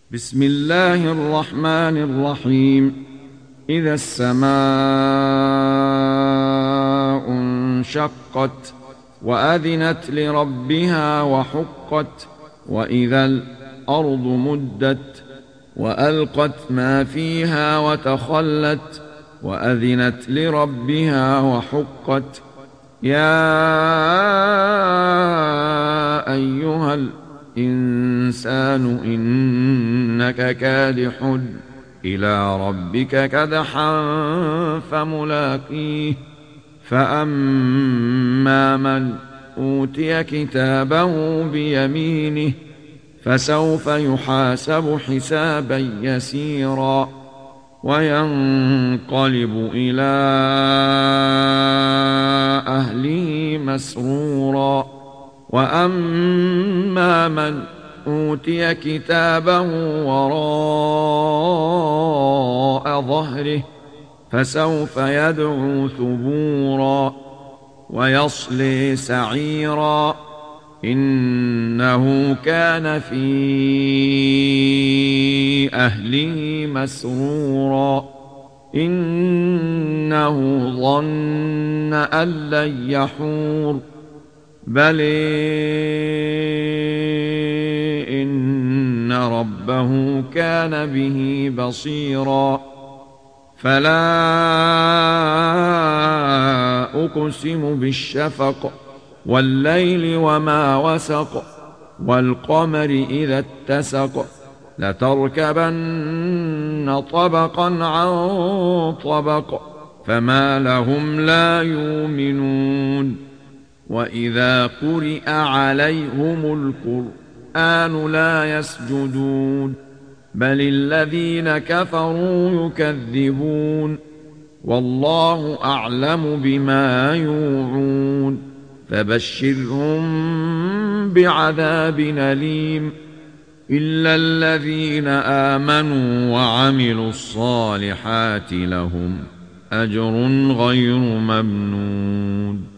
بسم الله الرحمن الرحيم. إذا السماء انشقت وأذنت لربها وحقت، وإذا الأرض مدت وألقت ما فيها وتخلت وأذنت لربها وحقت. يا أيها الإنسان إنك كادح إلى ربك كدحا فملاقيه. فأما من أوتي كتابه بيمينه فسوف يحاسب حسابا يسيرا وينقلب إلى أهله مسرورا. وأما من أوتي كتابه وراء ظهره فسوف يدعو ثبورا ويصلي سعيرا، إنه كان في أهله مسرورا. إنه ظن أن لن يحور، بل إن ربه كان به بصيرا. فلا أقسم بالشفق والليل وما وسق والقمر إذا اتسق، لتركبن طبقا عن طبق فما لهم لا يؤمنون. وإذا قرئ عليهم القرآن لا يسجدون، بل الذين كفروا يكذبون. والله أعلم بما يوعون، فبشرهم بعذاب أليم إلا الذين آمنوا وعملوا الصالحات لهم أجر غير ممنون.